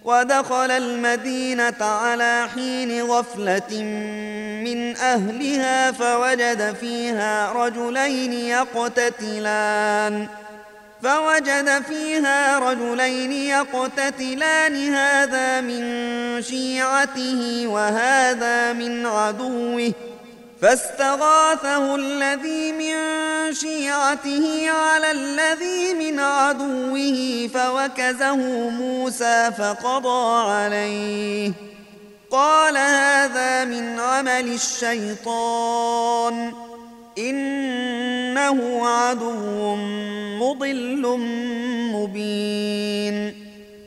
ودخل المدينة على حين غفلة من أهلها فوجد فيها رجلين يقتتلان هذا من شيعته وهذا من عدوه فاستغاثه الذي من شيعته على الذي من عدوه فوكزه موسى فقضى عليه قال هذا من عمل الشيطان إنه عدو مضل مبين.